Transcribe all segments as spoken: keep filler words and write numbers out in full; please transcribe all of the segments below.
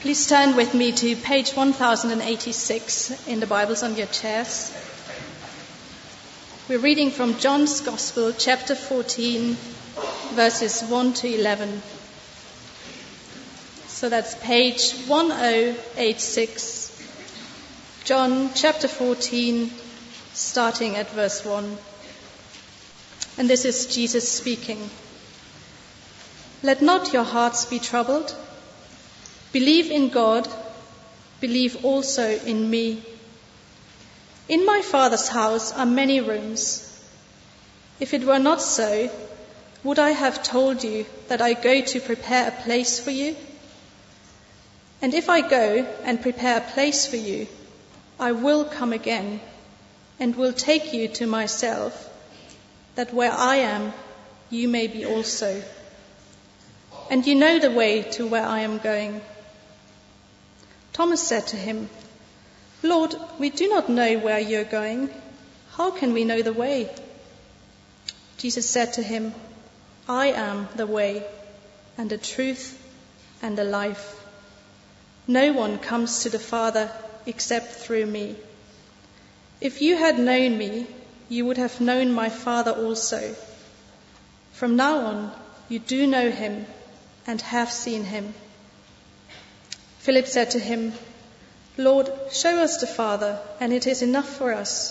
Please turn with me to page one thousand eighty-six in the Bibles on your chairs. We're reading from John's Gospel, chapter fourteen, verses one to eleven. So that's page one thousand eighty-six, John chapter fourteen, starting at verse one. And this is Jesus speaking. Let not your hearts be troubled. Believe in God, believe also in me. In my Father's house are many rooms. If it were not so, would I have told you that I go to prepare a place for you? And if I go and prepare a place for you, I will come again and will take you to myself, that where I am, you may be also. And you know the way to where I am going. Thomas said to him, Lord, we do not know where you are going. How can we know the way? Jesus said to him, I am the way and the truth and the life. No one comes to the Father except through me. If you had known me, you would have known my Father also. From now on, you do know him and have seen him. Philip said to him, Lord, show us the Father, and it is enough for us.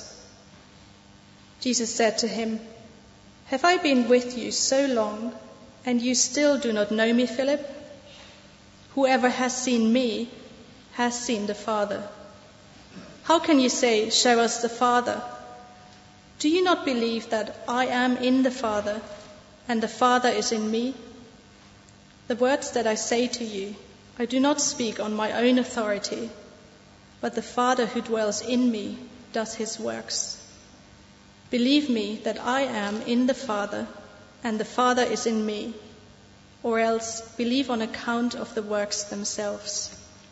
Jesus said to him, Have I been with you so long, and you still do not know me, Philip? Whoever has seen me has seen the Father. How can you say, Show us the Father? Do you not believe that I am in the Father, and the Father is in me? The words that I say to you, I do not speak on my own authority, but the Father who dwells in me does his works. Believe me that I am in the Father, and the Father is in me, or else believe on account of the works themselves.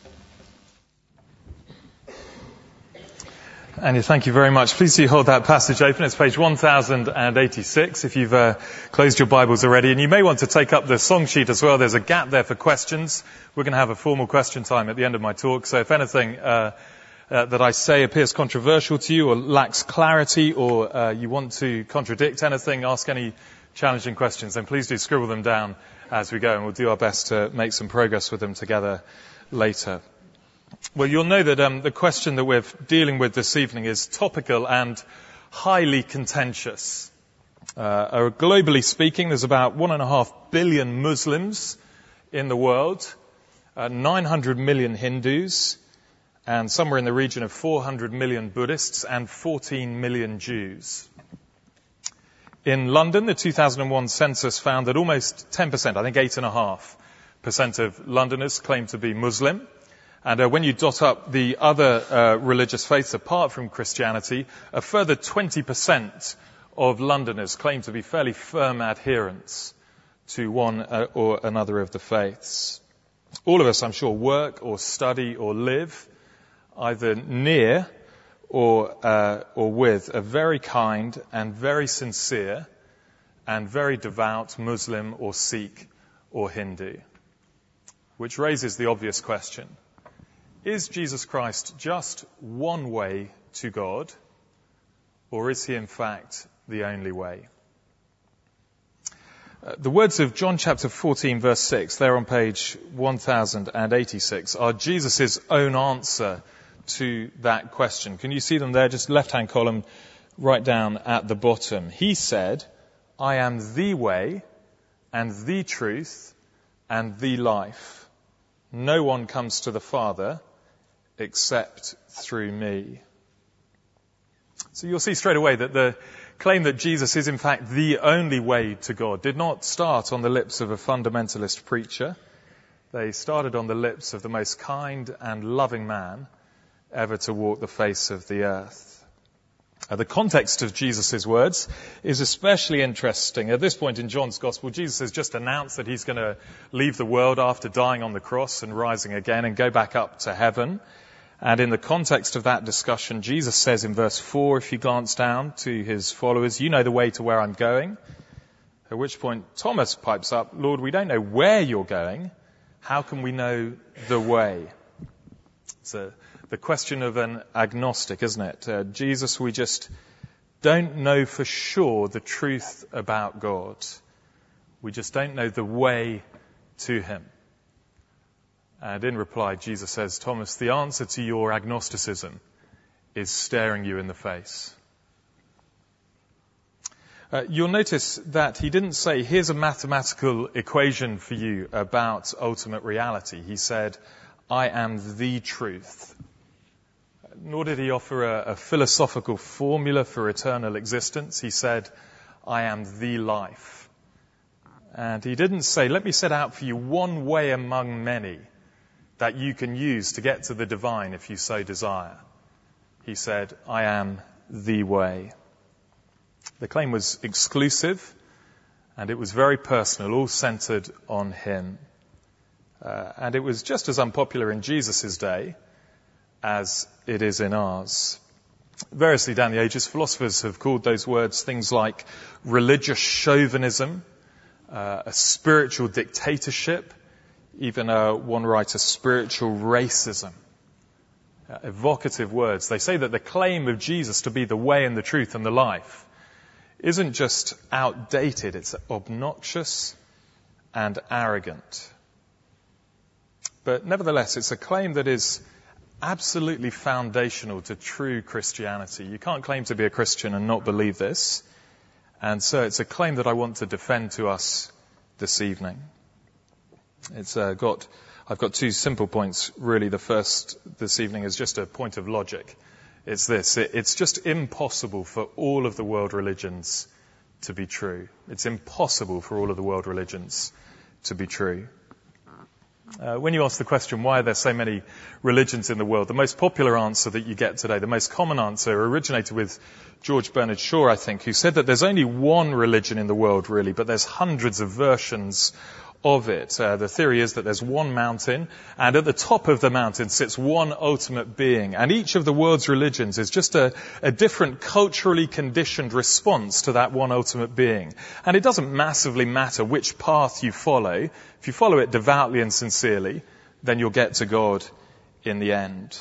Annie, thank you very much. Please do hold that passage open. It's page one thousand eighty-six if you've uh, closed your Bibles already. And you may want to take up the song sheet as well. There's a gap there for questions. We're going to have a formal question time at the end of my talk. So if anything uh, uh, that I say appears controversial to you or lacks clarity or uh, you want to contradict anything, ask any challenging questions, then please do scribble them down as we go. And we'll do our best to make some progress with them together later. Well, you'll know that um, the question that we're dealing with this evening is topical and highly contentious. Uh, globally speaking, there's about one and a half billion Muslims in the world, uh, nine hundred million Hindus, and somewhere in the region of four hundred million Buddhists and fourteen million Jews. In London, the two thousand one census found that almost ten percent, I think eight point five percent of Londoners claim to be Muslim. And uh, when you dot up the other uh, religious faiths apart from Christianity, a further twenty percent of Londoners claim to be fairly firm adherents to one uh, or another of the faiths. All of us, I'm sure, work or study or live either near or uh, or with a very kind and very sincere and very devout Muslim or Sikh or Hindu. Which raises the obvious question. Is Jesus Christ just one way to God, or is he in fact the only way? Uh, the words of John chapter fourteen verse six, there on page one thousand eighty-six, are Jesus' own answer to that question. Can you see them there? Just left-hand column, right down at the bottom. He said, I am the way and the truth and the life. No one comes to the Father except through me. So you'll see straight away that the claim that Jesus is in fact the only way to God did not start on the lips of a fundamentalist preacher. They started on the lips of the most kind and loving man ever to walk the face of the earth. Uh, the context of Jesus' words is especially interesting. At this point in John's Gospel, Jesus has just announced that he's going to leave the world after dying on the cross and rising again and go back up to heaven. And in the context of that discussion, Jesus says in verse four, if you glance down to his followers, you know the way to where I'm going. At which point Thomas pipes up, Lord, we don't know where you're going, How can we know the way? It's a, the question of an agnostic, isn't it? Uh, Jesus, we just don't know for sure the truth about God. We just don't know the way to him. And in reply, Jesus says, Thomas, the answer to your agnosticism is staring you in the face. Uh, you'll notice that he didn't say, here's a mathematical equation for you about ultimate reality. He said, I am the truth. Nor did he offer a, a philosophical formula for eternal existence. He said, I am the life. And he didn't say, let me set out for you one way among many that you can use to get to the divine if you so desire. He said, I am the way. The claim was exclusive, and it was very personal, all centered on him. Uh, and it was just as unpopular in Jesus' day as it is in ours. Variously down the ages, philosophers have called those words things like religious chauvinism, uh, a spiritual dictatorship, even uh, one writer, spiritual racism. Uh, evocative words. They say that the claim of Jesus to be the way and the truth and the life isn't just outdated, it's obnoxious and arrogant. But nevertheless, it's a claim that is absolutely foundational to true Christianity. You can't claim to be a Christian and not believe this. And so it's a claim that I want to defend to us this evening. It's uh, got, I've got two simple points, really. The first this evening is just a point of logic. It's this. It, it's just impossible for all of the world religions to be true. It's impossible for all of the world religions to be true. Uh, when you ask the question, why are there so many religions in the world, the most popular answer that you get today, the most common answer, originated with George Bernard Shaw, I think, who said that there's only one religion in the world, really, but there's hundreds of versions of it. Uh, the theory is that there's one mountain, and at the top of the mountain sits one ultimate being, and each of the world's religions is just a, a different culturally conditioned response to that one ultimate being. And it doesn't massively matter which path you follow. If you follow it devoutly and sincerely, then you'll get to God in the end.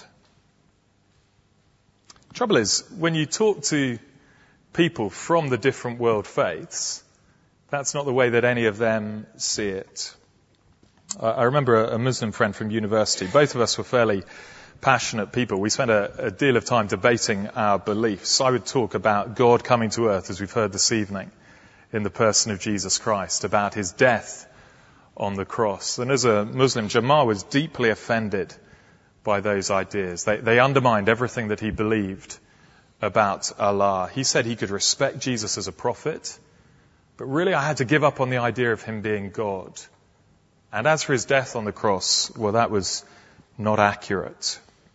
The trouble is, when you talk to people from the different world faiths, that's not the way that any of them see it. I remember a Muslim friend from university. Both of us were fairly passionate people. We spent a, a deal of time debating our beliefs. I would talk about God coming to earth, as we've heard this evening, in the person of Jesus Christ, about his death on the cross. And as a Muslim, Jamal was deeply offended by those ideas. They, they undermined everything that he believed about Allah. He said he could respect Jesus as a prophet, but really I had to give up on the idea of him being God. And as for his death on the cross, well, that was not accurate.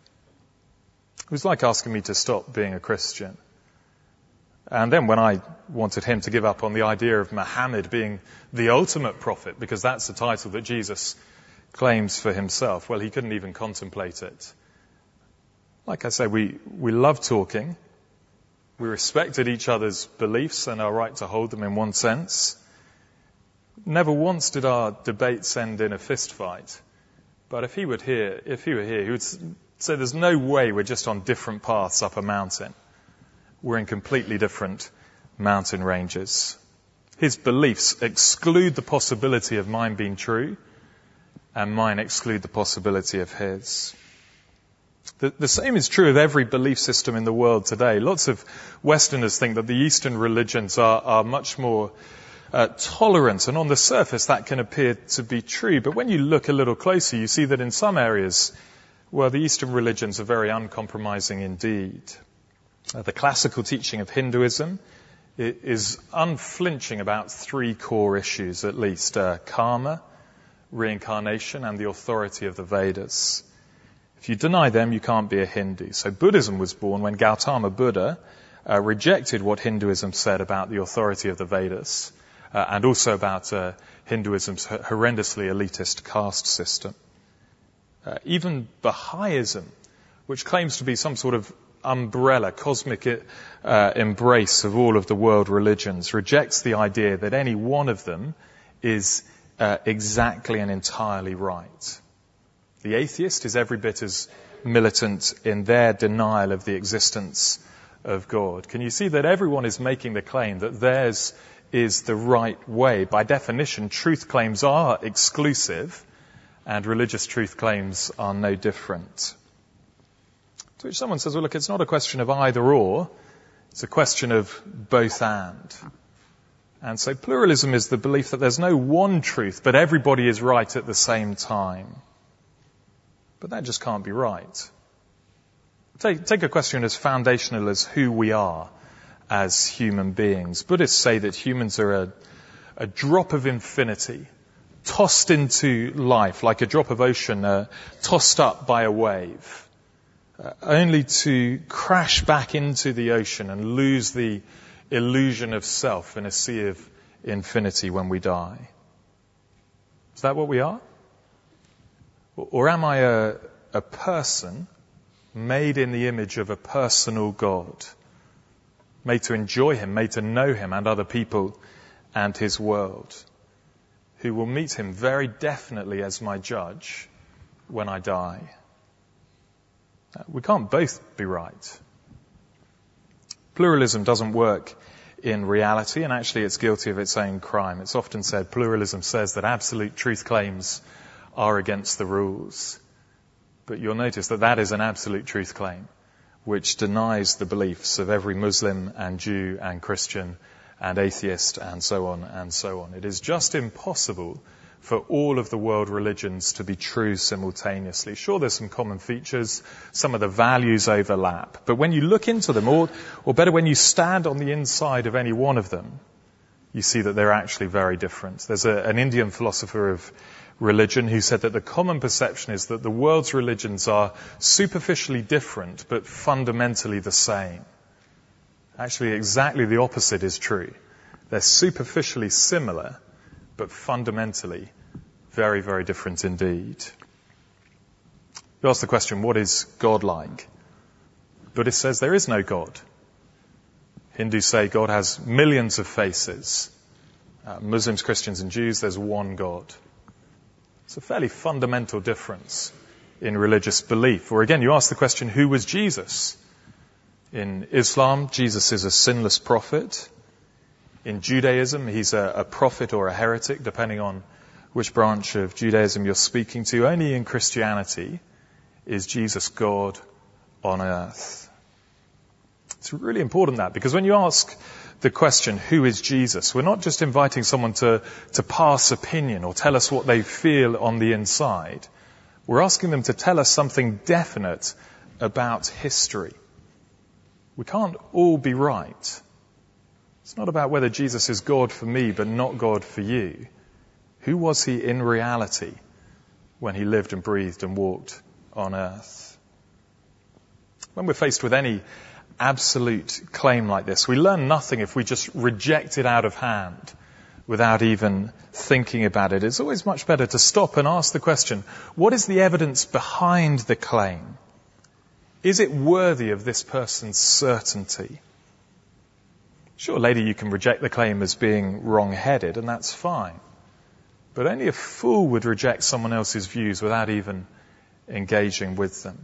It was like asking me to stop being a Christian. And then when I wanted him to give up on the idea of Muhammad being the ultimate prophet, because that's the title that Jesus claims for himself, well, he couldn't even contemplate it. Like I say, we, we love talking. We respected each other's beliefs and our right to hold them in one sense. Never once did our debates end in a fist fight. But if he would hear, if he were here, he would say there's no way we're just on different paths up a mountain. We're in completely different mountain ranges. His beliefs exclude the possibility of mine being true, and mine exclude the possibility of his. The, the same is true of every belief system in the world today. Lots of Westerners think that the Eastern religions are, are much more uh, tolerant, and on the surface that can appear to be true. But when you look a little closer, you see that in some areas, well, the Eastern religions are very uncompromising indeed. Uh, the classical teaching of Hinduism is unflinching about three core issues, at least: uh, karma, reincarnation, and the authority of the Vedas. If you deny them, you can't be a Hindu. So Buddhism was born when Gautama Buddha uh, rejected what Hinduism said about the authority of the Vedas, uh, and also about uh, Hinduism's horrendously elitist caste system. Uh, even Baha'ism, which claims to be some sort of umbrella, cosmic uh, embrace of all of the world religions, rejects the idea that any one of them is uh, exactly and entirely right. The atheist is every bit as militant in their denial of the existence of God. Can you see that everyone is making the claim that theirs is the right way? By definition, truth claims are exclusive, and religious truth claims are no different. To which someone says, well, look, it's not a question of either or, it's a question of both and. And so pluralism is the belief that there's no one truth, but everybody is right at the same time. But that just can't be right. Take, take a question as foundational as who we are as human beings. Buddhists say that humans are a, a drop of infinity, tossed into life like a drop of ocean, uh, tossed up by a wave, uh, only to crash back into the ocean and lose the illusion of self in a sea of infinity when we die. Is that what we are? Or, or am I a, a person made in the image of a personal God, made to enjoy him, made to know him and other people and his world, who will meet him very definitely as my judge when I die? We can't both be right. Pluralism doesn't work in reality, and actually it's guilty of its own crime. It's often said pluralism says that absolute truth claims are against the rules. But you'll notice that that is an absolute truth claim, which denies the beliefs of every Muslim and Jew and Christian and atheist and so on and so on. It is just impossible for all of the world religions to be true simultaneously. Sure, there's some common features, some of the values overlap, but when you look into them, or, or better, when you stand on the inside of any one of them, you see that they're actually very different. There's a, an Indian philosopher of religion who said that the common perception is that the world's religions are superficially different but fundamentally the same. Actually, exactly the opposite is true. They're superficially similar but fundamentally very, very different indeed. You ask the question, what is God like? Buddhist says there is no God. Hindus say God has millions of faces. Uh, Muslims, Christians and Jews, there's one God. It's a fairly fundamental difference in religious belief. Or again, you ask the question, who was Jesus? In Islam, Jesus is a sinless prophet. In Judaism, he's a, a prophet or a heretic, depending on which branch of Judaism you're speaking to. Only in Christianity is Jesus God on earth. It's really important that, because when you ask the question, who is Jesus? We're not just inviting someone to, to pass opinion or tell us what they feel on the inside. We're asking them to tell us something definite about history. We can't all be right. It's not about whether Jesus is God for me but not God for you. Who was he in reality when he lived and breathed and walked on earth? When we're faced with any absolute claim like this, we learn nothing if we just reject it out of hand without even thinking about it. It's always much better to stop and ask the question, what is the evidence behind the claim? Is it worthy of this person's certainty? Sure, later you can reject the claim as being wrong-headed, and that's fine. But only a fool would reject someone else's views without even engaging with them.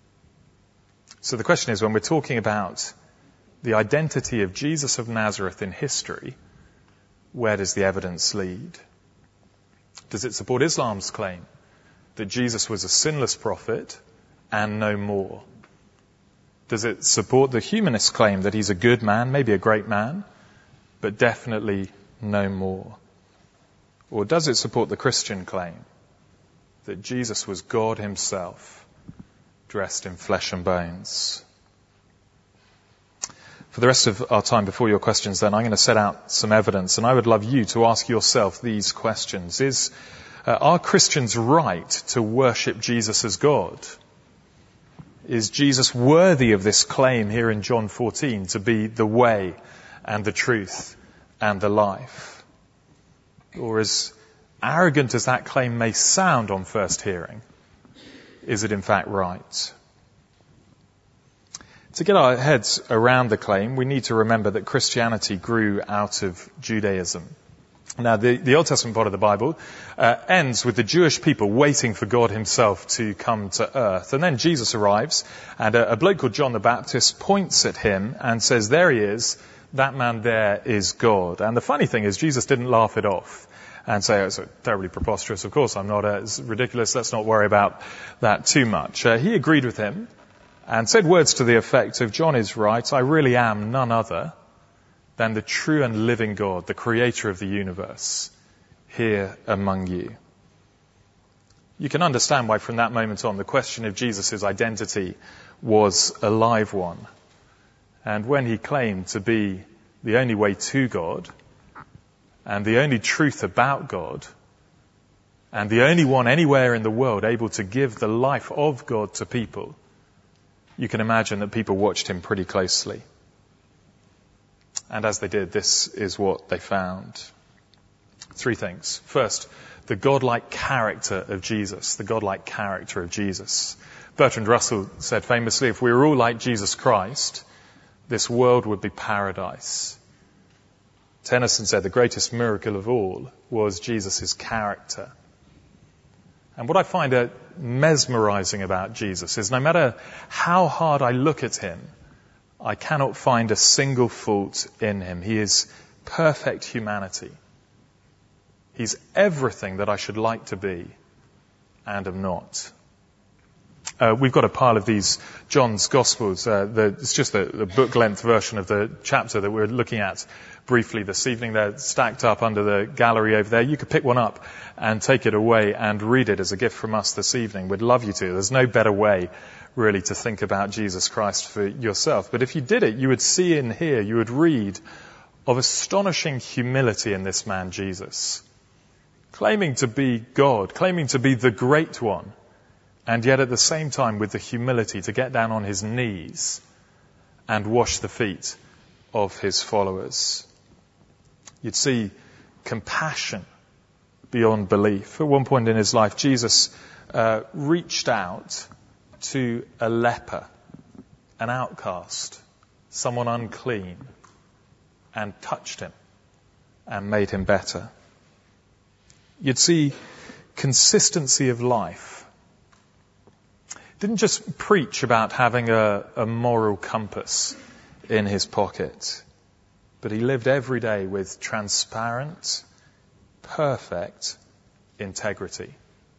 So the question is, when we're talking about the identity of Jesus of Nazareth in history, where does the evidence lead? Does it support Islam's claim that Jesus was a sinless prophet and no more? Does it support the humanist claim that he's a good man, maybe a great man, but definitely no more? Or does it support the Christian claim that Jesus was God himself, dressed in flesh and bones? For the rest of our time before your questions then, I'm going to set out some evidence, and I would love you to ask yourself these questions. Is, uh, are Christians right to worship Jesus as God? Is Jesus worthy of this claim here in John fourteen to be the way and the truth and the life? Or as arrogant as that claim may sound on first hearing, is it in fact right? To get our heads around the claim, we need to remember that Christianity grew out of Judaism. Now, the, the Old Testament part of the Bible uh, ends with the Jewish people waiting for God himself to come to earth. And then Jesus arrives, and a, a bloke called John the Baptist points at him and says, there he is, that man there is God. And the funny thing is, Jesus didn't laugh it off and say, oh, it's terribly preposterous. Of course, I'm not. Uh, it's ridiculous. Let's not worry about that too much. Uh, he agreed with him and said words to the effect of, John is right, I really am none other than the true and living God, the creator of the universe, here among you. You can understand why from that moment on the question of Jesus' identity was a live one. And when he claimed to be the only way to God, and the only truth about God, and the only one anywhere in the world able to give the life of God to people, you can imagine that people watched him pretty closely. And as they did, this is what they found. Three things. First, the godlike character of Jesus. The godlike character of Jesus. Bertrand Russell said famously, if we were all like Jesus Christ, this world would be paradise. Tennyson said the greatest miracle of all was Jesus' character. And what I find uh, mesmerizing about Jesus is no matter how hard I look at him, I cannot find a single fault in him. He is perfect humanity. He's everything that I should like to be and am not. Uh, we've got a pile of these John's Gospels. Uh, the, it's just the, the book-length version of the chapter that we're looking at briefly this evening. They're stacked up under the gallery over there. You could pick one up and take it away and read it as a gift from us this evening. We'd love you to. There's no better way really to think about Jesus Christ for yourself. But if you did it, you would see in here, you would read of astonishing humility in this man Jesus. Claiming to be God, claiming to be the great one, and yet at the same time with the humility to get down on his knees and wash the feet of his followers. You'd see compassion beyond belief. At one point in his life, Jesus uh, reached out to a leper, an outcast, someone unclean, and touched him and made him better. You'd see consistency of life. Didn't just preach about having a, a moral compass in his pocket, but he lived every day with transparent, perfect integrity.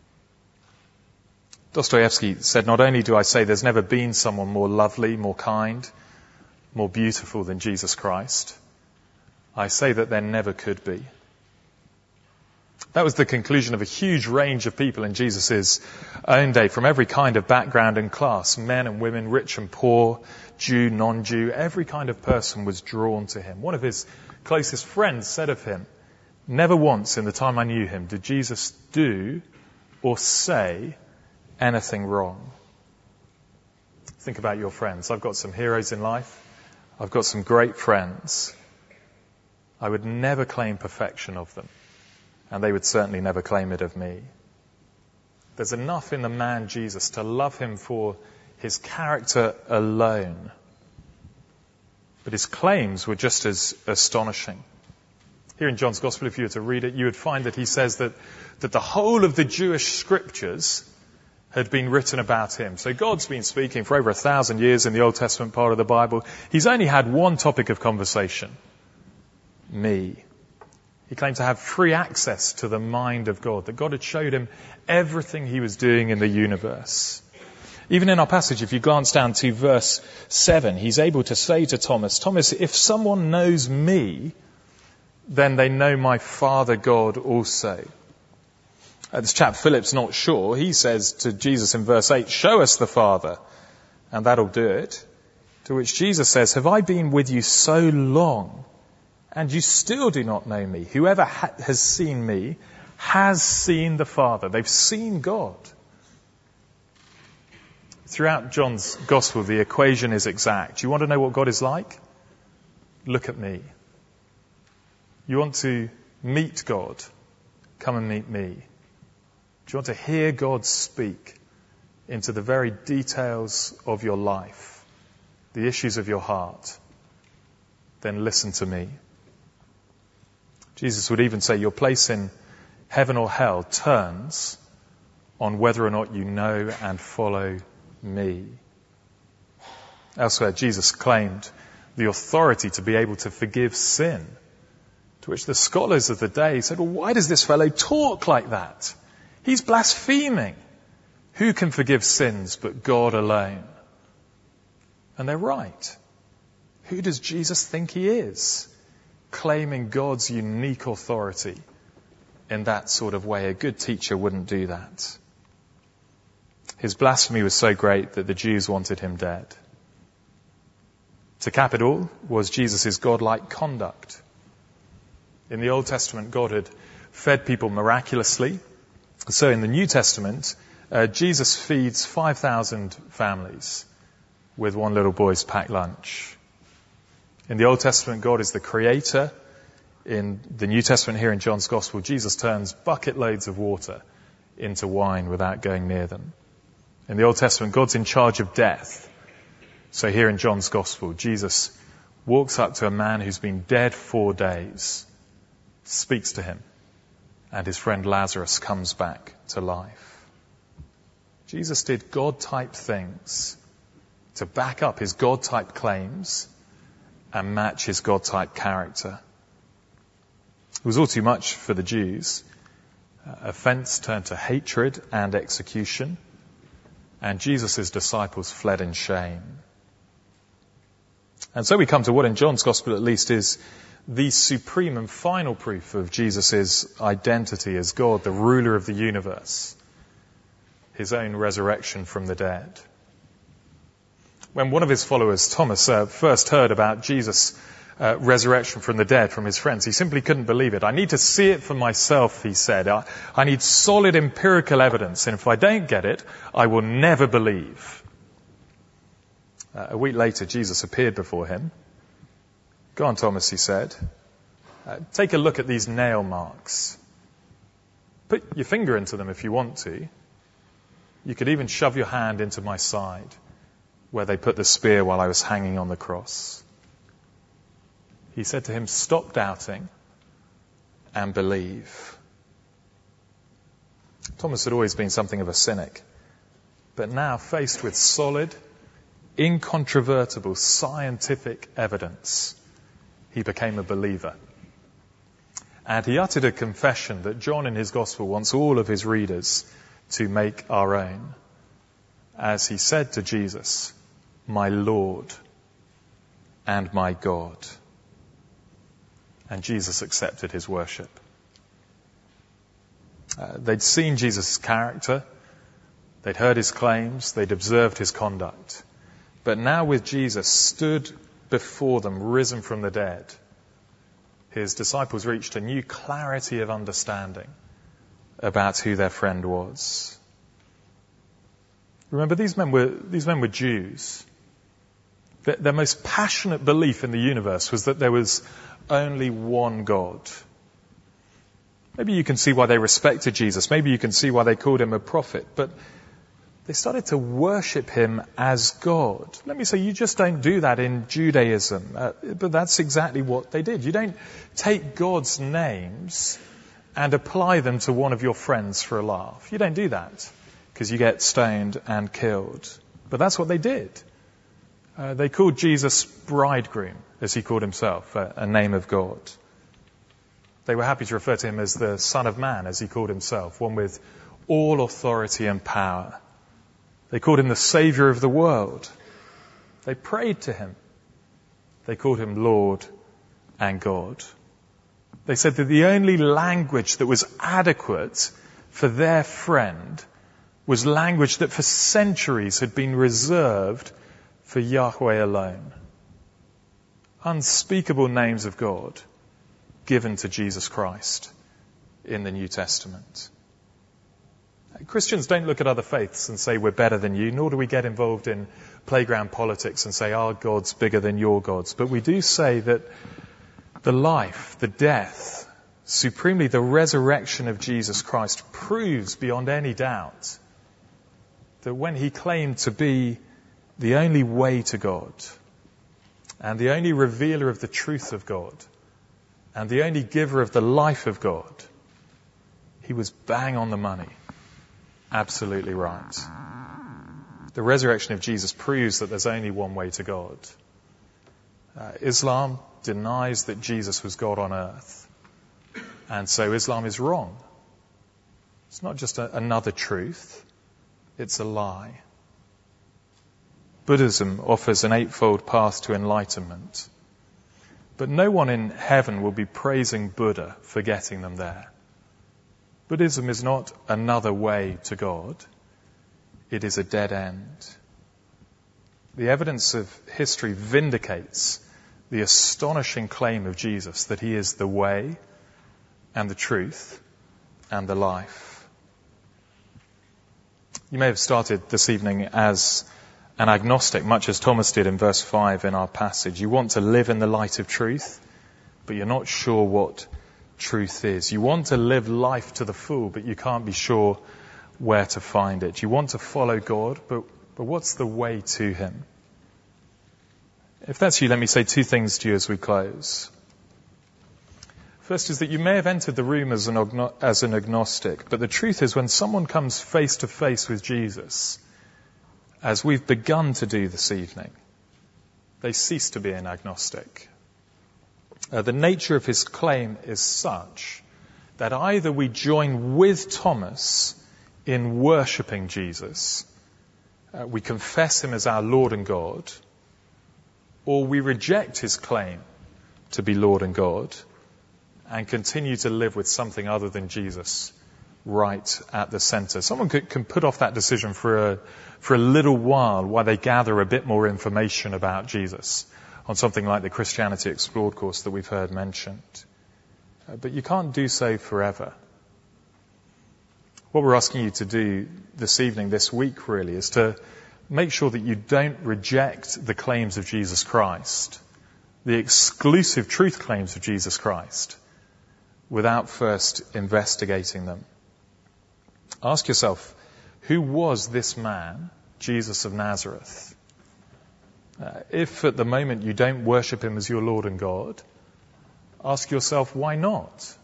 Dostoevsky said, not only do I say there's never been someone more lovely, more kind, more beautiful than Jesus Christ, I say that there never could be. That was the conclusion of a huge range of people in Jesus' own day, from every kind of background and class, men and women, rich and poor, Jew, non-Jew, every kind of person was drawn to him. One of his closest friends said of him, never once in the time I knew him did Jesus do or say anything wrong. Think about your friends. I've got some heroes in life. I've got some great friends. I would never claim perfection of them, and they would certainly never claim it of me. There's enough in the man Jesus to love him for his character alone. But his claims were just as astonishing. Here in John's Gospel, if you were to read it, you would find that he says that, that the whole of the Jewish scriptures had been written about him. So God's been speaking for over a thousand years in the Old Testament part of the Bible. He's only had one topic of conversation. Me. He claimed to have free access to the mind of God, that God had showed him everything he was doing in the universe. Even in our passage, if you glance down to verse seven, he's able to say to Thomas, Thomas, if someone knows me, then they know my Father God also. Uh, this chap Philip's not sure. He says to Jesus in verse eight, show us the Father, and that'll do it. To which Jesus says, have I been with you so long, and you still do not know me? Whoever ha- has seen me has seen the Father. They've seen God. Throughout John's Gospel, the equation is exact. You want to know what God is like? Look at me. You want to meet God? Come and meet me. Do you want to hear God speak into the very details of your life, the issues of your heart? Then listen to me. Jesus would even say your place in heaven or hell turns on whether or not you know and follow me. Elsewhere, Jesus claimed the authority to be able to forgive sin, to which the scholars of the day said, well, why does this fellow talk like that? He's blaspheming. Who can forgive sins but God alone? And they're right. Who does Jesus think he is, claiming God's unique authority in that sort of way? A good teacher wouldn't do that. His blasphemy was so great that the Jews wanted him dead. To cap it all was Jesus' godlike conduct. In the Old Testament, God had fed people miraculously. So in the New Testament, uh, Jesus feeds five thousand families with one little boy's packed lunch. In the Old Testament, God is the creator. In the New Testament, here in John's Gospel, Jesus turns bucket loads of water into wine without going near them. In the Old Testament, God's in charge of death. So here in John's Gospel, Jesus walks up to a man who's been dead four days, speaks to him, and his friend Lazarus comes back to life. Jesus did God-type things to back up his God-type claims and match his God-type character. It was all too much for the Jews. Uh, offense turned to hatred and execution, and Jesus' disciples fled in shame. And so we come to what in John's Gospel at least is the supreme and final proof of Jesus' identity as God, the ruler of the universe, his own resurrection from the dead. When one of his followers, Thomas, uh, first heard about Jesus' uh, resurrection from the dead from his friends, he simply couldn't believe it. I need to see it for myself, he said. I, I need solid empirical evidence, and if I don't get it, I will never believe. Uh, a week later, Jesus appeared before him. Go on, Thomas, he said. Uh, take a look at these nail marks. Put your finger into them if you want to. You could even shove your hand into my side, where they put the spear while I was hanging on the cross. He said to him, stop doubting and believe. Thomas had always been something of a cynic, but now faced with solid, incontrovertible scientific evidence, he became a believer. And he uttered a confession that John in his Gospel wants all of his readers to make our own, as he said to Jesus, my Lord and my God. And Jesus accepted his worship. Uh, they'd seen Jesus' character, they'd heard his claims, they'd observed his conduct. But now with Jesus stood before them, risen from the dead, his disciples reached a new clarity of understanding about who their friend was. Remember, these men were, these men were Jews. Their, their most passionate belief in the universe was that there was only one God. Maybe you can see why they respected Jesus. Maybe you can see why they called him a prophet. But they started to worship him as God. Let me say, you just don't do that in Judaism. Uh, but that's exactly what they did. You don't take God's names and apply them to one of your friends for a laugh. You don't do that because you get stoned and killed. But that's what they did. Uh, they called Jesus bridegroom, as he called himself, a, a name of God. They were happy to refer to him as the Son of Man, as he called himself, one with all authority and power. They called him the Saviour of the world. They prayed to him. They called him Lord and God. They said that the only language that was adequate for their friend was language that for centuries had been reserved for Yahweh alone. Unspeakable names of God given to Jesus Christ in the New Testament. Christians don't look at other faiths and say we're better than you, nor do we get involved in playground politics and say our God's bigger than your gods. But we do say that the life, the death, supremely the resurrection of Jesus Christ proves beyond any doubt that when he claimed to be the only way to God and the only revealer of the truth of God, and the only giver of the life of God, he was bang on the money. Absolutely right. The resurrection of Jesus proves that there's only one way to God. Uh, Islam denies that Jesus was God on earth. And so Islam is wrong. It's not just a, another truth. It's a lie. Buddhism offers an eightfold path to enlightenment. But no one in heaven will be praising Buddha for getting them there. Buddhism is not another way to God. It is a dead end. The evidence of history vindicates the astonishing claim of Jesus that he is the way and the truth and the life. You may have started this evening as an agnostic, much as Thomas did in verse five in our passage. You want to live in the light of truth, but you're not sure what truth is. You want to live life to the full, but you can't be sure where to find it. You want to follow God, but, but what's the way to him? If that's you, let me say two things to you as we close. First is that you may have entered the room as an, agno- as an agnostic, but the truth is when someone comes face to face with Jesus, as we've begun to do this evening, they cease to be an agnostic. Uh, the nature of his claim is such that either we join with Thomas in worshipping Jesus, uh, we confess him as our Lord and God, or we reject his claim to be Lord and God and continue to live with something other than Jesus right at the center. Someone could, can put off that decision for a, for a little while while they gather a bit more information about Jesus on something like the Christianity Explored course that we've heard mentioned. Uh, but you can't do so forever. What we're asking you to do this evening, this week really, is to make sure that you don't reject the claims of Jesus Christ, the exclusive truth claims of Jesus Christ, without first investigating them. Ask yourself, who was this man, Jesus of Nazareth? Uh, if at the moment you don't worship him as your Lord and God, ask yourself, why not?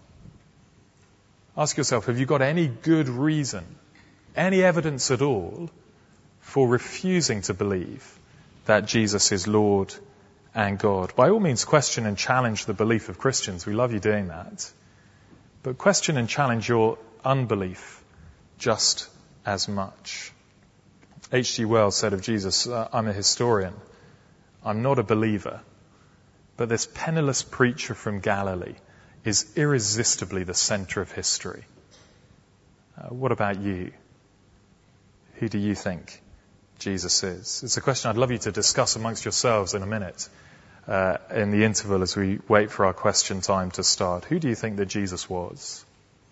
Ask yourself, have you got any good reason, any evidence at all, for refusing to believe that Jesus is Lord and God? By all means, question and challenge the belief of Christians. We love you doing that. But question and challenge your unbelief just as much. H G Wells said of Jesus, uh, I'm a historian. I'm not a believer. But this penniless preacher from Galilee is irresistibly the center of history. Uh, what about you? Who do you think Jesus is? It's a question I'd love you to discuss amongst yourselves in a minute, uh, in the interval as we wait for our question time to start. Who do you think that Jesus was?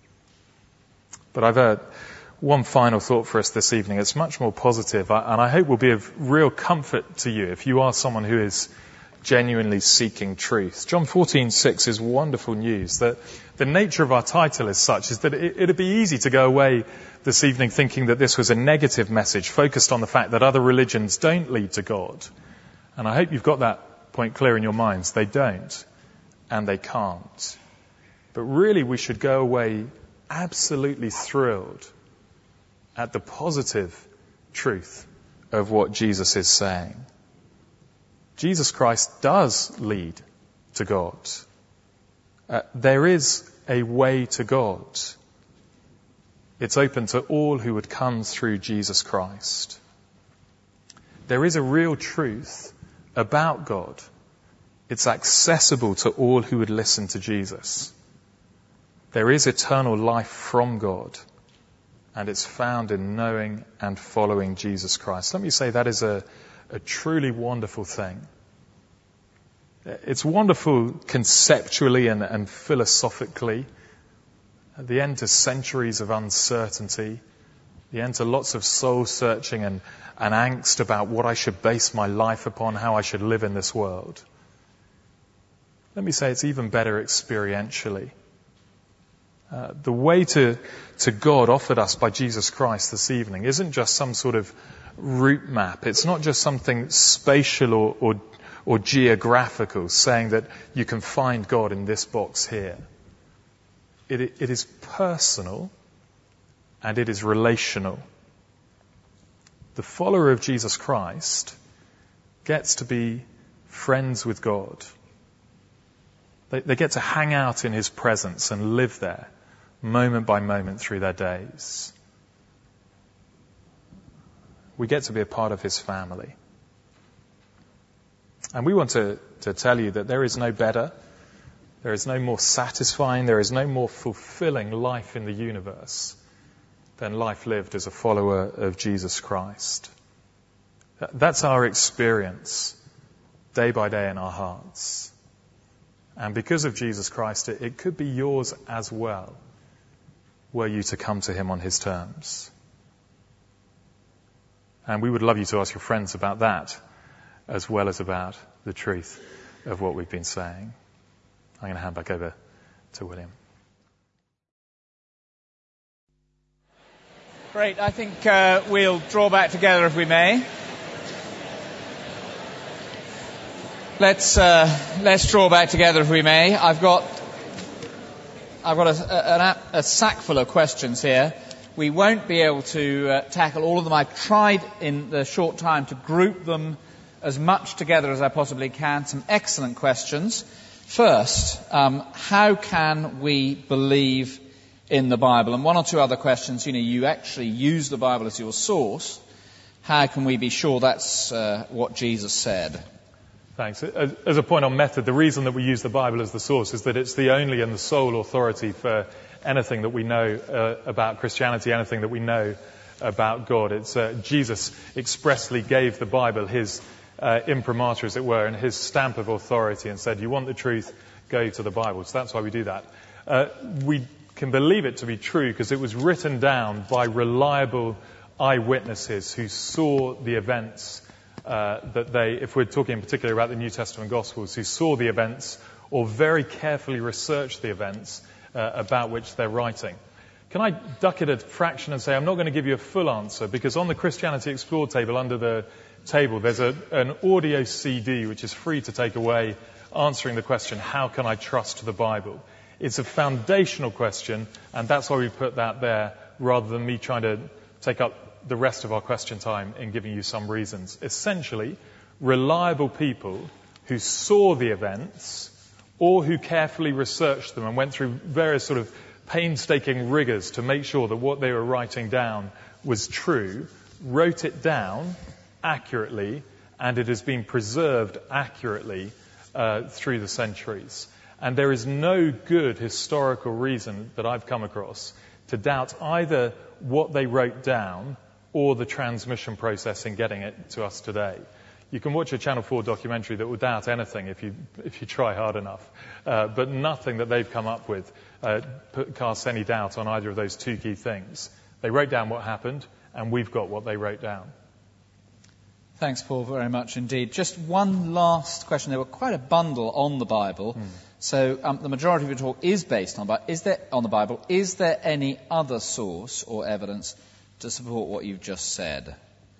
But I've uh, one final thought for us this evening. It's much more positive, and I hope will be of real comfort to you if you are someone who is genuinely seeking truth. John fourteen six is wonderful news. That the nature of our title is such is that it, it'd be easy to go away this evening thinking that this was a negative message focused on the fact that other religions don't lead to God. And I hope you've got that point clear in your minds. They don't, and they can't. But really we should go away absolutely thrilled at the positive truth of what Jesus is saying. Jesus Christ does lead to God. Uh, there is a way to God. It's open to all who would come through Jesus Christ. There is a real truth about God. It's accessible to all who would listen to Jesus. There is eternal life from God, and it's found in knowing and following Jesus Christ. Let me say that is a, a truly wonderful thing. It's wonderful conceptually and, and philosophically. The end to centuries of uncertainty. The end to lots of soul searching and, and angst about what I should base my life upon, how I should live in this world. Let me say it's even better experientially. Uh, the way to, to God offered us by Jesus Christ this evening isn't just some sort of route map. It's not just something spatial or, or, or geographical, saying that you can find God in this box here. It, it is personal and it is relational. The follower of Jesus Christ gets to be friends with God. They, they get to hang out in his presence and live there moment by moment through their days. We get to be a part of his family. And we want to, to tell you that there is no better, there is no more satisfying, there is no more fulfilling life in the universe than life lived as a follower of Jesus Christ. That's our experience day by day in our hearts. And because of Jesus Christ, it, it could be yours as well, were you to come to him on his terms. And we would love you to ask your friends about that, as well as about the truth of what we've been saying. I'm going to hand back over to William. Great. I think uh, we'll draw back together if we may. Let's uh, let's draw back together if we may. I've got I've got a, a, a sack full of questions here. We won't be able to uh, tackle all of them. I've tried in the short time to group them as much together as I possibly can. Some excellent questions. First, um, how can we believe in the Bible? And one or two other questions. You know, you actually use the Bible as your source. How can we be sure that's uh, what Jesus said? Thanks. As a point on method, the reason that we use the Bible as the source is that it's the only and the sole authority for anything that we know uh, about Christianity, anything that we know about God. It's uh, Jesus expressly gave the Bible his uh, imprimatur, as it were, and his stamp of authority, and said, you want the truth, go to the Bible. So that's why we do that. Uh, we can believe it to be true because it was written down by reliable eyewitnesses who saw the events uh, that they, if we're talking in particular about the New Testament Gospels, who saw the events or very carefully researched the events uh, about which they're writing. Can I duck it a fraction and say I'm not going to give you a full answer, because on the Christianity Explored table under the table there's a, an audio C D which is free to take away, answering the question, how can I trust the Bible? It's a foundational question, and that's why we put that there, rather than me trying to take up the rest of our question time in giving you some reasons. Essentially, reliable people who saw the events or who carefully researched them and went through various sort of painstaking rigors to make sure that what they were writing down was true, wrote it down accurately, and it has been preserved accurately uh, through the centuries. And there is no good historical reason that I've come across to doubt either what they wrote down or the transmission process in getting it to us today. You can watch a Channel four documentary that will doubt anything if you if you try hard enough. Uh, but nothing that they've come up with uh, put, casts any doubt on either of those two key things. They wrote down what happened, and we've got what they wrote down. Thanks, Paul, very much indeed. Just one last question. There were quite a bundle on the Bible. Mm. So um, the majority of your talk is based on, but is there, on the Bible. Is there any other source or evidence to support what you've just said?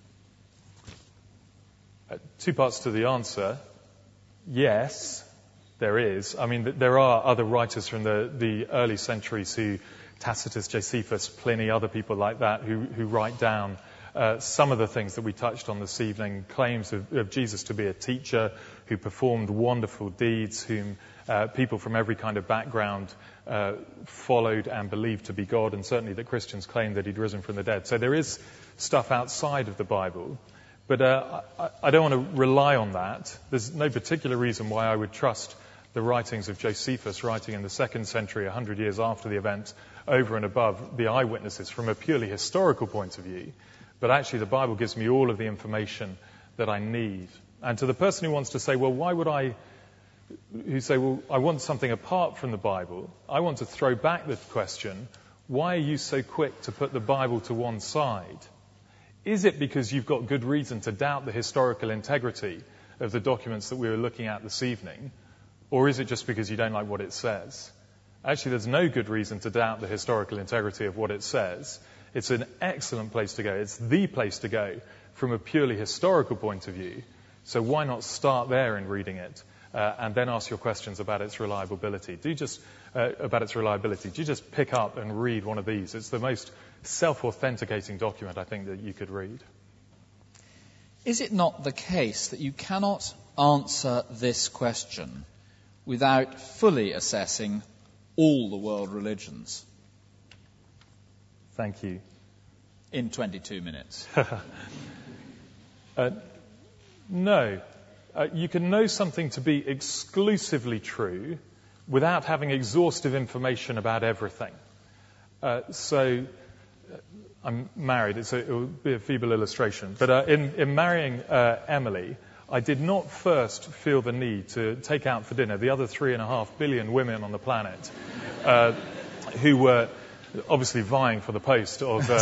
Uh, two parts to the answer. Yes, there is. I mean, there are other writers from the, the early centuries who, Tacitus, Josephus, Pliny, other people like that, who, who write down uh, some of the things that we touched on this evening, claims of, of Jesus to be a teacher who performed wonderful deeds, whom uh, people from every kind of background uh, followed and believed to be God, and certainly that Christians claim that he'd risen from the dead. So there is stuff outside of the Bible. But uh, I, I don't want to rely on that. There's no particular reason why I would trust the writings of Josephus, writing in the second century, a hundred years after the event, over and above the eyewitnesses from a purely historical point of view. But actually the Bible gives me all of the information that I need. And to the person who wants to say, well, why would I, who say, well, I want something apart from the Bible, I want to throw back the question, why are you so quick to put the Bible to one side? Is it because you've got good reason to doubt the historical integrity of the documents that we were looking at this evening? Or is it just because you don't like what it says? Actually, there's no good reason to doubt the historical integrity of what it says. It's an excellent place to go. It's the place to go from a purely historical point of view So why not start there in reading it uh, and then ask your questions about its reliability? Do you just uh, about its reliability? Do you just pick up and read one of these? It's the most self-authenticating document I think that you could read. Is it not the case that you cannot answer this question without fully assessing all the world religions? Thank you. In twenty-two minutes. uh, no. Uh, you can know something to be exclusively true without having exhaustive information about everything. Uh, so, uh, I'm married. It's a, it will be a feeble illustration. But uh, in, in marrying uh, Emily, I did not first feel the need to take out for dinner the other three and a half billion women on the planet uh, who were obviously vying for the post of, uh,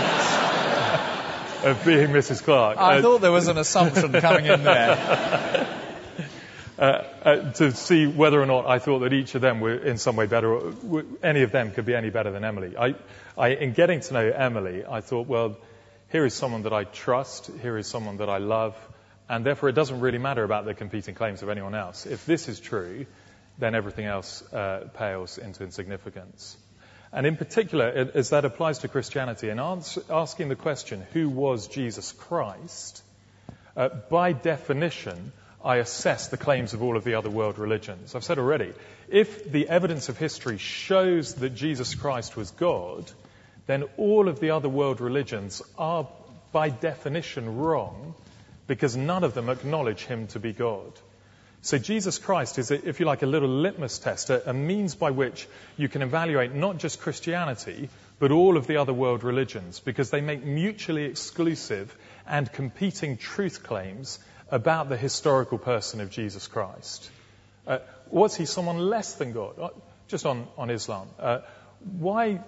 of, of being Missus Clark. I uh, thought there was an assumption coming in there. Uh, uh, to see whether or not I thought that each of them were in some way better, or w- any of them could be any better than Emily. I, I, in getting to know Emily, I thought, well, here is someone that I trust, here is someone that I love, and therefore it doesn't really matter about the competing claims of anyone else. If this is true, then everything else uh, pales into insignificance. And in particular, as that applies to Christianity, and ans- asking the question, who was Jesus Christ, uh, by definition, I assess the claims of all of the other world religions. I've said already, if the evidence of history shows that Jesus Christ was God, then all of the other world religions are by definition wrong, because none of them acknowledge him to be God. So Jesus Christ is, if you like, a little litmus test, a, a means by which you can evaluate not just Christianity, but all of the other world religions, because they make mutually exclusive and competing truth claims about the historical person of Jesus Christ. Uh, was he someone less than God? Uh, just on, on Islam. Uh, why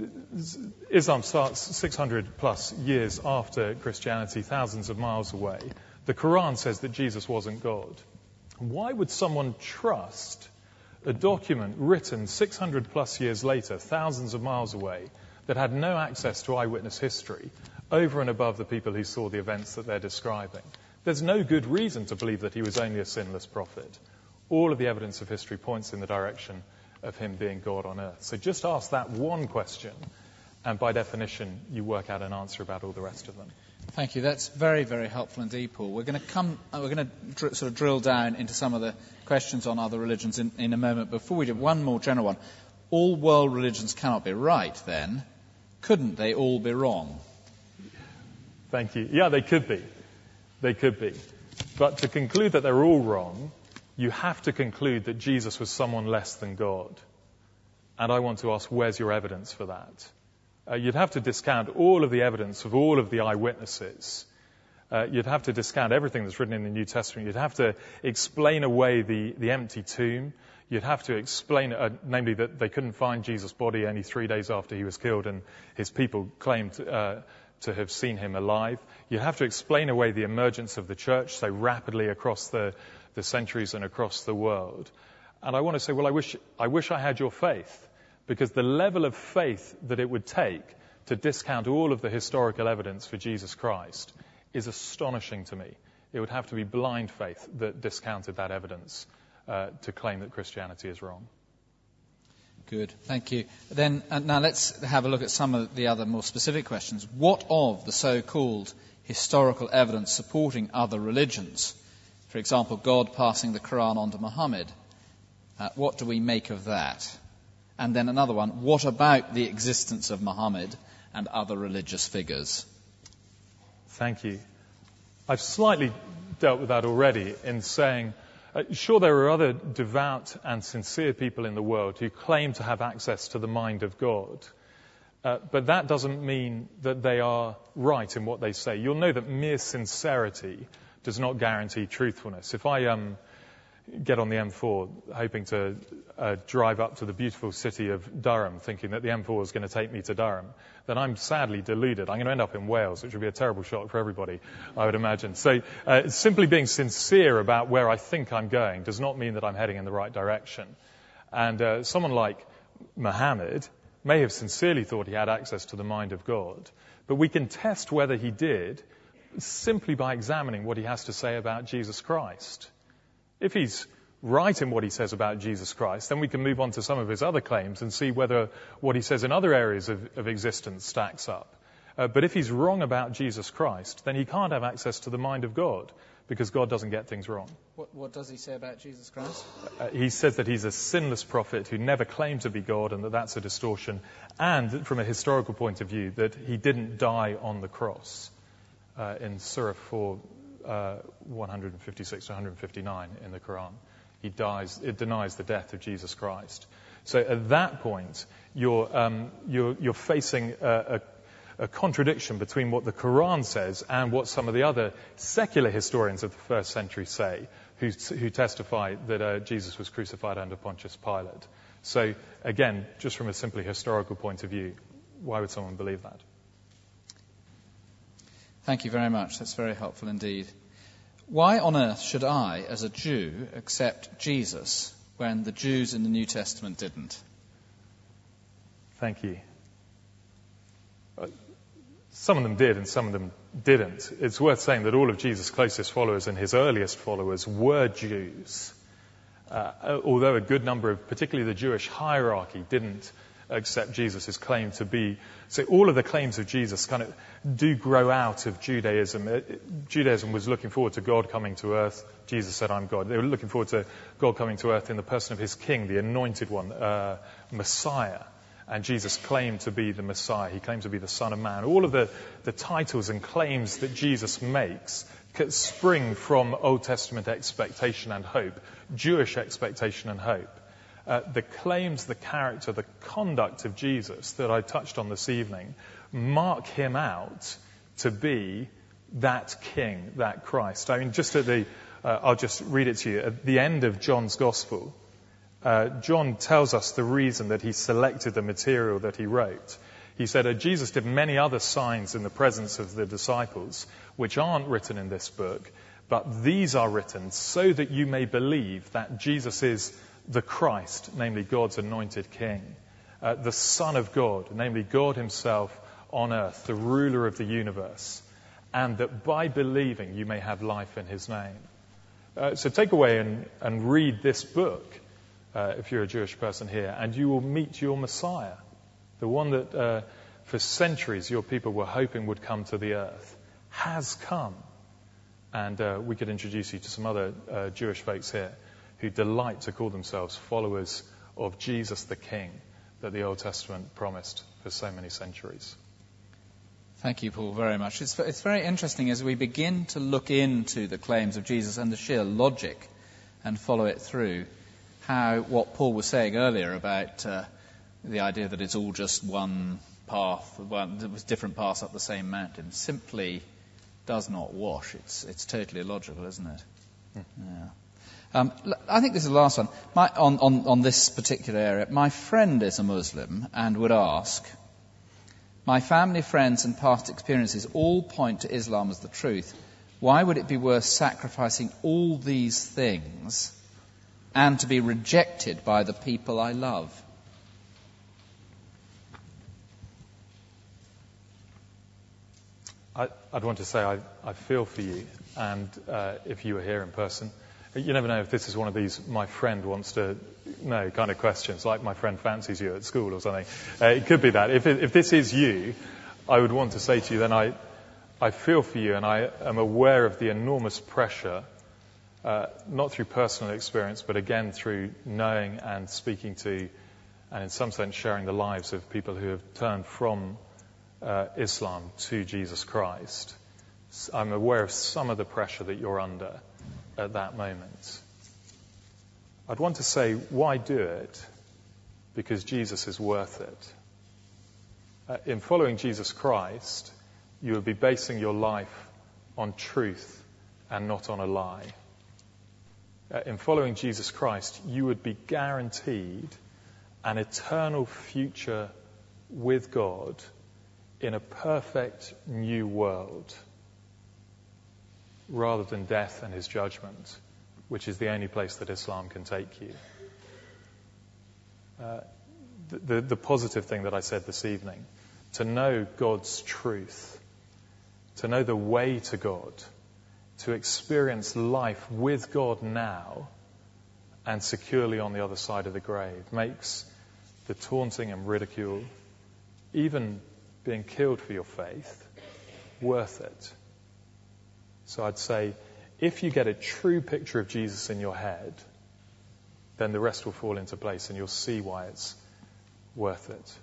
Islam starts six hundred plus years after Christianity, thousands of miles away. The Quran says that Jesus wasn't God. Why would someone trust a document written six hundred plus years later, thousands of miles away, that had no access to eyewitness history, over and above the people who saw the events that they're describing? There's no good reason to believe that he was only a sinless prophet. All of the evidence of history points in the direction of him being God on earth. So just ask that one question, and by definition, you work out an answer about all the rest of them. Thank you. That's very, very helpful indeed, Paul. We're going to come. Uh, we're going to dr- sort of drill down into some of the questions on other religions in, in a moment. Before we do, one more general one. All world religions cannot be right, then. Couldn't they all be wrong? Thank you. Yeah, they could be. They could be. But to conclude that they're all wrong, you have to conclude that Jesus was someone less than God. And I want to ask, where's your evidence for that? Uh, you'd have to discount all of the evidence of all of the eyewitnesses. Uh, you'd have to discount everything that's written in the New Testament. You'd have to explain away the, the empty tomb. You'd have to explain, uh, namely, that they couldn't find Jesus' body only three days after he was killed, and his people claimed uh, to have seen him alive. You'd have to explain away the emergence of the church so rapidly across the, the centuries and across the world. And I want to say, well, I wish, I wish I had your faith, because the level of faith that it would take to discount all of the historical evidence for Jesus Christ is astonishing to me. It would have to be blind faith that discounted that evidence uh, to claim that Christianity is wrong. Good, thank you. Then uh, now let's have a look at some of the other more specific questions. What of the so-called historical evidence supporting other religions? For example, God passing the Quran on to Muhammad. Uh, what do we make of that? And then another one, what about the existence of Muhammad and other religious figures? Thank you. I've slightly dealt with that already in saying, uh, sure, there are other devout and sincere people in the world who claim to have access to the mind of God. Uh, but that doesn't mean that they are right in what they say. You'll know that mere sincerity does not guarantee truthfulness. If I um, get on the M four hoping to uh, drive up to the beautiful city of Durham, thinking that the M four is going to take me to Durham, then I'm sadly deluded. I'm going to end up in Wales, which would be a terrible shock for everybody, I would imagine. So uh, simply being sincere about where I think I'm going does not mean that I'm heading in the right direction. And uh, someone like Muhammad may have sincerely thought he had access to the mind of God, but we can test whether he did simply by examining what he has to say about Jesus Christ. If he's right in what he says about Jesus Christ, then we can move on to some of his other claims and see whether what he says in other areas of, of existence stacks up. Uh, but if he's wrong about Jesus Christ, then he can't have access to the mind of God, because God doesn't get things wrong. What, what does he say about Jesus Christ? Uh, he says that he's a sinless prophet who never claimed to be God, and that that's a distortion. And from a historical point of view, that he didn't die on the cross. Uh, in Surah four, uh, one fifty-six to one fifty-nine in the Quran. He dies, it denies the death of Jesus Christ. So at that point, you're, um, you're, you're facing a, a a contradiction between what the Quran says and what some of the other secular historians of the first century say, who, who testify that uh, Jesus was crucified under Pontius Pilate. So again, just from a simply historical point of view, why would someone believe that? Thank you very much. That's very helpful indeed. Why on earth should I, as a Jew, accept Jesus when the Jews in the New Testament didn't? Thank you. Uh, some of them did and some of them didn't. It's worth saying that all of Jesus' closest followers and his earliest followers were Jews. Uh, although a good number of, particularly the Jewish hierarchy, didn't accept Jesus' claim to be. So all of the claims of Jesus kind of do grow out of Judaism. It, Judaism was looking forward to God coming to earth. Jesus said, I'm God. They were looking forward to God coming to earth in the person of his king, the anointed one, uh, Messiah. And Jesus claimed to be the Messiah. He claimed to be the Son of Man. All of the, the titles and claims that Jesus makes spring from Old Testament expectation and hope, Jewish expectation and hope. Uh, the claims, the character, the conduct of Jesus that I touched on this evening mark him out to be that King, that Christ. I mean, just at the, uh, I'll just read it to you. At the end of John's Gospel, Uh, John tells us the reason that he selected the material that he wrote. He said, uh, Jesus did many other signs in the presence of the disciples, which aren't written in this book, but these are written so that you may believe that Jesus is the Christ, namely God's anointed King, uh, the Son of God, namely God himself on earth, the ruler of the universe, and that by believing you may have life in his name. Uh, so take away and, and read this book. Uh, if you're a Jewish person here, and you will meet your Messiah, the one that uh, for centuries your people were hoping would come to the earth, has come. And uh, we could introduce you to some other uh, Jewish folks here who delight to call themselves followers of Jesus the King that the Old Testament promised for so many centuries. Thank you, Paul, very much. It's, it's very interesting as we begin to look into the claims of Jesus and the sheer logic and follow it through, how what Paul was saying earlier about uh, the idea that it's all just one path, one, there was different paths up the same mountain, simply does not wash. It's it's totally illogical, isn't it? Hmm. Yeah. Um, I think this is the last one. My, on, on, on this particular area, my friend is a Muslim and would ask, my family, friends and past experiences all point to Islam as the truth. Why would it be worth sacrificing all these things and to be rejected by the people I love? I, I'd want to say I, I feel for you, and uh, if you were here in person, you never know if this is one of these my friend wants to know kind of questions, like my friend fancies you at school or something. Uh, it could be that. If, it, if this is you, I would want to say to you, then I, I feel for you, and I am aware of the enormous pressure, Uh, not through personal experience, but again through knowing and speaking to, and in some sense sharing the lives of people who have turned from uh, Islam to Jesus Christ. I'm aware of some of the pressure that you're under at that moment. I'd want to say, why do it? Because Jesus is worth it. Uh, in following Jesus Christ, you will be basing your life on truth and not on a lie. Uh, in following Jesus Christ, you would be guaranteed an eternal future with God in a perfect new world, rather than death and his judgment, which is the only place that Islam can take you. Uh, the, the, the positive thing that I said this evening, to know God's truth to know the way to God, to experience life with God now and securely on the other side of the grave, makes the taunting and ridicule, even being killed for your faith, worth it. So I'd say, if you get a true picture of Jesus in your head, then the rest will fall into place and you'll see why it's worth it.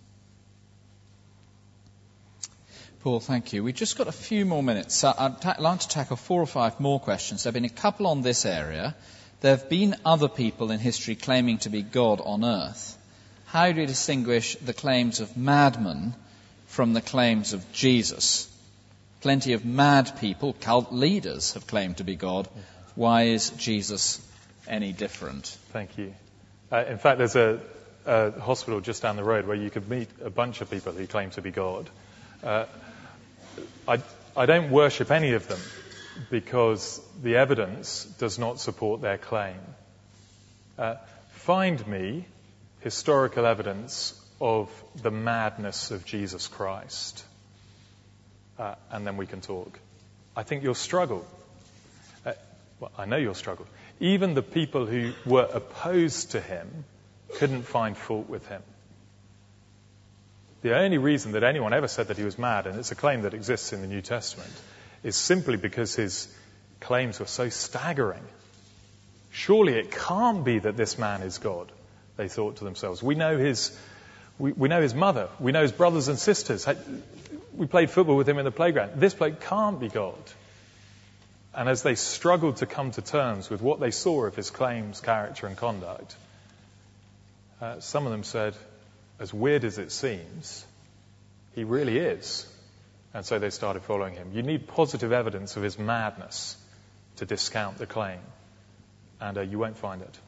Paul, thank you. We've just got a few more minutes. So I'd ta- like to tackle four or five more questions. There have been a couple on this area. There have been other people in history claiming to be God on earth. How do you distinguish the claims of madmen from the claims of Jesus? Plenty of mad people, cult leaders, have claimed to be God. Why is Jesus any different? Thank you. Uh, in fact, there's a, a hospital just down the road where you could meet a bunch of people who claim to be God. Uh, I, I don't worship any of them because the evidence does not support their claim. Uh, find me historical evidence of the madness of Jesus Christ, uh, and then we can talk. I think you'll struggle. Uh, well, I know you'll struggle. Even the people who were opposed to him couldn't find fault with him. The only reason that anyone ever said that he was mad, and it's a claim that exists in the New Testament, is simply because his claims were so staggering. Surely it can't be that this man is God, they thought to themselves. We know his, we, we know his mother. We know his brothers and sisters. We played football with him in the playground. This bloke can't be God. And as they struggled to come to terms with what they saw of his claims, character and conduct, uh, some of them said, as weird as it seems, he really is. And so they started following him. You need positive evidence of his madness to discount the claim. And uh, you won't find it.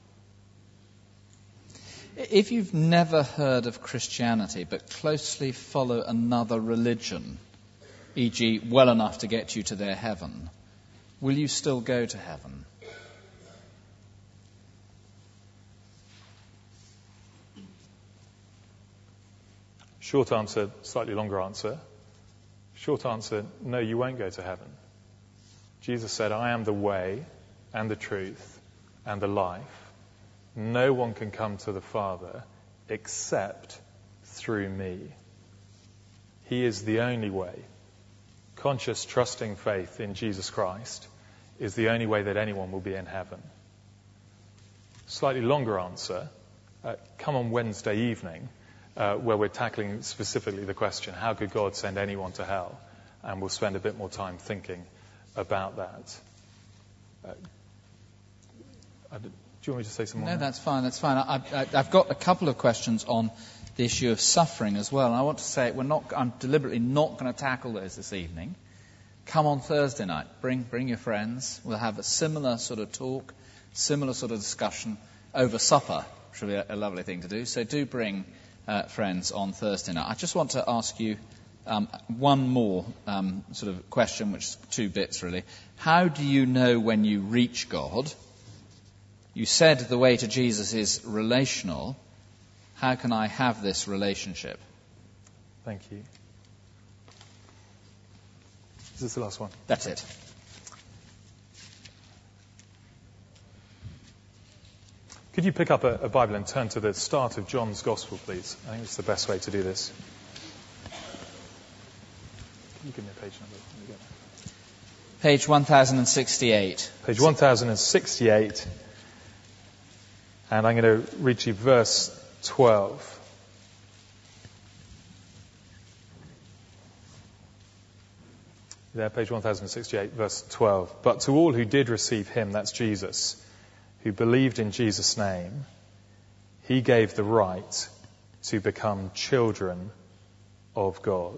If you've never heard of Christianity but closely follow another religion, for example well enough to get you to their heaven, will you still go to heaven? Short answer, slightly longer answer. Short answer, no, you won't go to heaven. Jesus said, I am the way and the truth and the life. No one can come to the Father except through me. He is the only way. Conscious, trusting faith in Jesus Christ is the only way that anyone will be in heaven. Slightly longer answer, uh, come on Wednesday evening, uh, where we're tackling specifically the question, how could God send anyone to hell? And we'll spend a bit more time thinking about that. Uh, I, do you want me to say some more? No, that's fine, that's fine. I, I, I've got a couple of questions on the issue of suffering as well. And I want to say we're not, I'm deliberately not going to tackle those this evening. Come on Thursday night. Bring, bring your friends. We'll have a similar sort of talk, similar sort of discussion over supper, which will be a, a lovely thing to do. So do bring uh, friends on Thursday night. I just want to ask you um, one more um, sort of question, which is two bits really. How do you know when you reach God? You said the way to Jesus is relational. How can I have this relationship? Thank you. Is this the last one? That's it. Could you pick up a, a Bible and turn to the start of John's Gospel, please? I think it's the best way to do this. Can you give me a page number? There we go. Page one thousand sixty-eight. Page one thousand sixty-eight. And I'm going to read you verse twelve. There, page one thousand sixty-eight, verse twelve. But to all who did receive him, that's Jesus, who believed in Jesus' name, he gave the right to become children of God.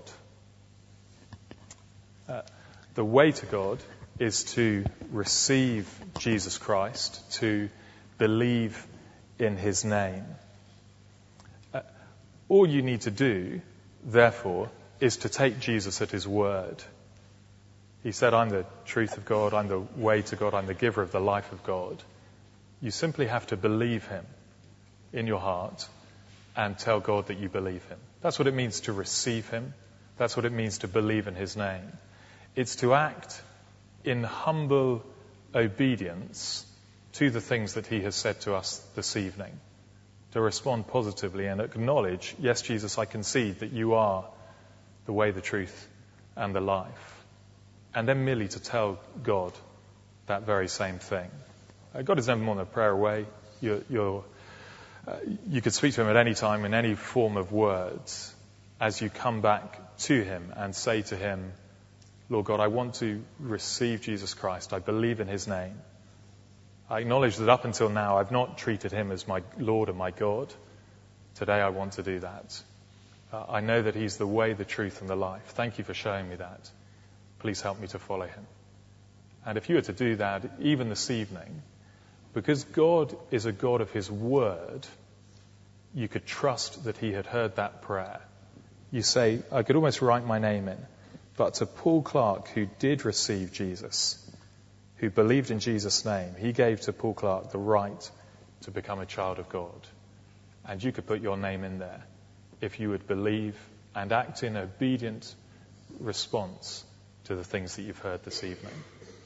Uh, the way to God is to receive Jesus Christ, to believe in his name. Uh, all you need to do, therefore, is to take Jesus at his word. He said, I'm the truth of God, I'm the way to God, I'm the giver of the life of God. You simply have to believe him in your heart and tell God that you believe him. That's what it means to receive him. That's what it means to believe in his name. It's to act in humble obedience to the things that he has said to us this evening. To respond positively and acknowledge, yes, Jesus, I concede that you are the way, the truth, and the life. And then merely to tell God that very same thing. Uh, God is never more than a prayer away. You're, you're, uh, you could speak to him at any time in any form of words as you come back to him and say to him, Lord God, I want to receive Jesus Christ. I believe in his name. I acknowledge that up until now I've not treated him as my Lord and my God. Today I want to do that. Uh, I know that he's the way, the truth, and the life. Thank you for showing me that. Please help me to follow him. And if you were to do that even this evening, because God is a God of his word, you could trust that he had heard that prayer. You say, I could almost write my name in, but to Paul Clark, who did receive Jesus, who believed in Jesus' name, he gave to Paul Clark the right to become a child of God. And you could put your name in there if you would believe and act in obedient response to the things that you've heard this evening.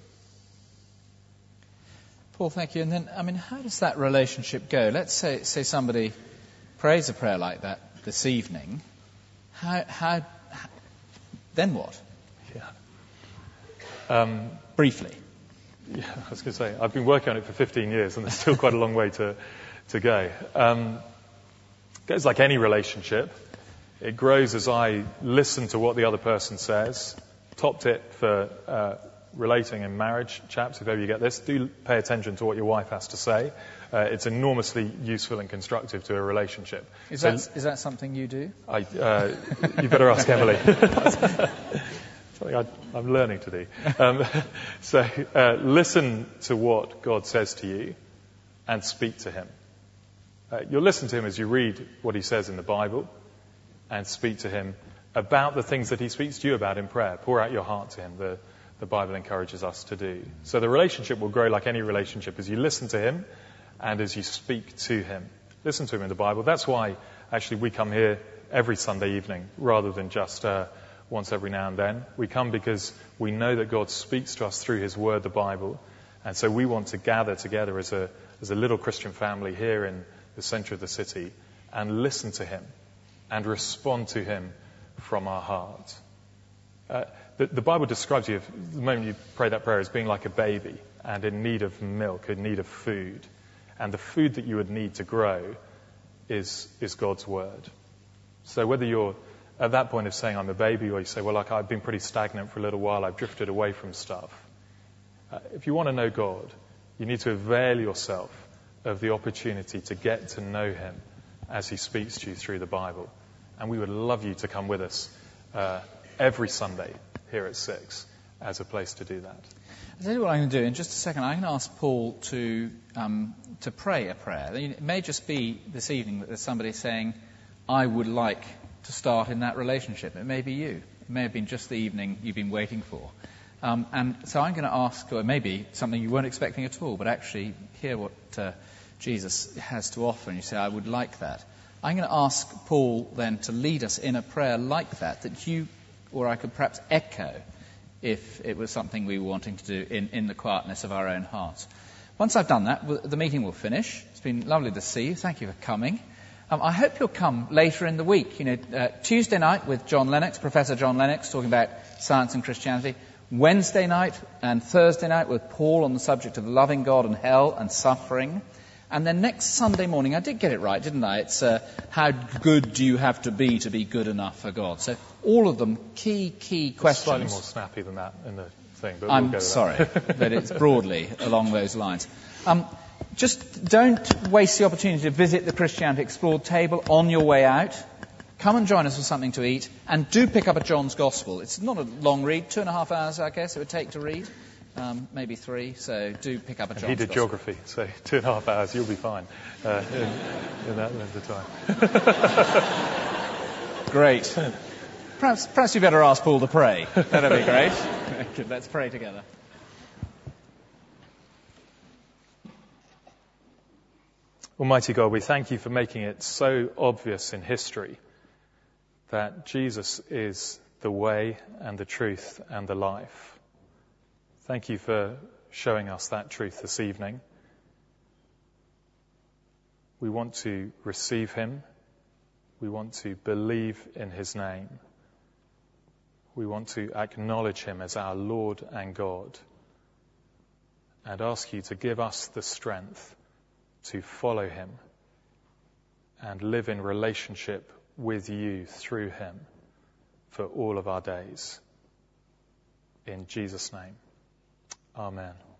Paul, thank you. And then, I mean, how does that relationship go? Let's say, say somebody prays a prayer like that this evening. How, how, how then what? Yeah. Um, Briefly. Yeah, I was going to say, I've been working on it for fifteen years and there's still quite a long way to, to go. Um, it goes like any relationship. It grows as I listen to what the other person says. Top tip for uh, relating in marriage, chaps, if ever you get this, do pay attention to what your wife has to say. Uh, it's enormously useful and constructive to a relationship. Is so, that, is that something you do? I, uh, you better ask Emily. Something I, I'm learning to do. Um, so uh, listen to what God says to you and speak to him. Uh, you'll listen to him as you read what he says in the Bible and speak to him about the things that he speaks to you about in prayer. Pour out your heart to him. The, the Bible encourages us to do. So the relationship will grow like any relationship as you listen to him and as you speak to him. Listen to him in the Bible. That's why actually we come here every Sunday evening rather than just uh, once every now and then. We come because we know that God speaks to us through his word, the Bible. And so we want to gather together as a, as a little Christian family here in the centre of the city and listen to him and respond to him from our heart. Uh, the, the Bible describes you, the moment you pray that prayer, as being like a baby and in need of milk, in need of food. And the food that you would need to grow is, is God's word. So whether you're at that point of saying I'm a baby, or you say, well, like I've been pretty stagnant for a little while, I've drifted away from stuff. Uh, if you want to know God, you need to avail yourself of the opportunity to get to know him as he speaks to you through the Bible. And we would love you to come with us uh, every Sunday here at six as a place to do that. I'll tell you what I'm going to do. In just a second, I'm going to ask Paul to um, to pray a prayer. It may just be this evening that there's somebody saying, I would like to start in that relationship. It may be you. It may have been just the evening you've been waiting for. Um, and so I'm going to ask, or maybe something you weren't expecting at all, but actually hear what uh, Jesus has to offer, and you say, I would like that. I'm going to ask Paul then to lead us in a prayer like that, that you or I could perhaps echo if it was something we were wanting to do in, in the quietness of our own hearts. Once I've done that, the meeting will finish. It's been lovely to see you. Thank you for coming. Um, I hope you'll come later in the week. You know, uh, Tuesday night with John Lennox, Professor John Lennox, talking about science and Christianity. Wednesday night and Thursday night with Paul on the subject of loving God and hell and suffering. And then next Sunday morning, I did get it right, didn't I? It's uh, how good do you have to be to be good enough for God? So all of them, key, key questions. Slightly more snappy than that in the thing, but I'm we'll go with sorry, that. but it's broadly along those lines. Um, just don't waste the opportunity to visit the Christianity Explored table on your way out. Come and join us for something to eat, and do pick up a John's Gospel. It's not a long read, two and a half hours, I guess, it would take to read. Um, maybe three, so do pick up a John's Gospel. He did geography, so two and a half hours, you'll be fine uh, in, in that length of time. Great. Perhaps, perhaps you better ask Paul to pray. That'd be great. Good, let's pray together. Almighty God, we thank you for making it so obvious in history that Jesus is the way and the truth and the life. Thank you for showing us that truth this evening. We want to receive him. We want to believe in his name. We want to acknowledge him as our Lord and God, and ask you to give us the strength to follow him and live in relationship with you through him for all of our days. In Jesus' name, amen.